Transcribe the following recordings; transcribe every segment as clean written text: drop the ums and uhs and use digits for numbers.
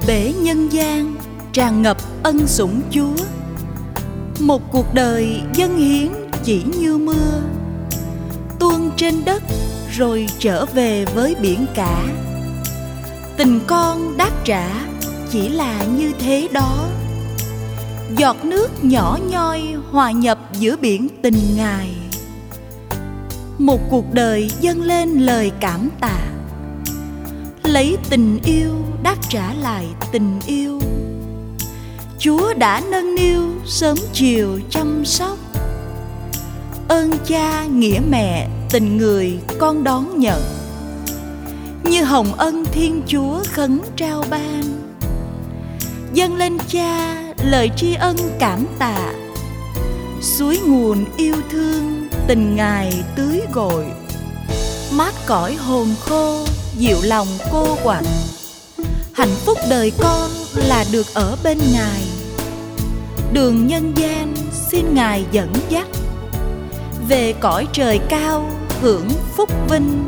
bể nhân gian tràn ngập ân sủng Chúa. Một cuộc đời dâng hiến chỉ như mưa, tuôn trên đất rồi trở về với biển cả. Tình con đáp trả chỉ là như thế đó, giọt nước nhỏ nhoi hòa nhập giữa biển tình Ngài. Một cuộc đời dâng lên lời cảm tạ, lấy tình yêu đáp trả lại tình yêu. Chúa đã nâng niu sớm chiều chăm sóc, ơn cha nghĩa mẹ tình người con đón nhận. Như hồng ân Thiên Chúa khấn trao ban, dâng lên cha lời tri ân cảm tạ. Suối nguồn yêu thương tình Ngài tưới gội, mát cõi hồn khô dịu lòng cô quạnh. Hạnh phúc đời con là được ở bên Ngài, đường nhân gian xin Ngài dẫn dắt, về cõi trời cao hưởng phúc vinh.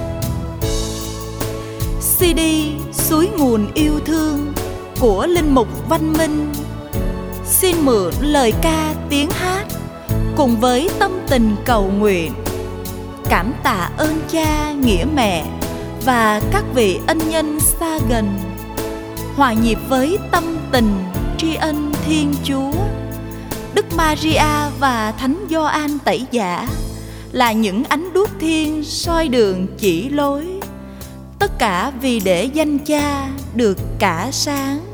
CD Suối nguồn yêu thương của Linh mục Văn Minh xin mượn lời ca tiếng hát cùng với tâm tình cầu nguyện, cảm tạ ơn cha nghĩa mẹ và các vị ân nhân xa gần, hòa nhịp với tâm tình tri ân Thiên Chúa. Đức Maria và Thánh Gioan Tẩy Giả là những ánh đuốc thiên soi đường chỉ lối, tất cả vì để danh cha được cả sáng.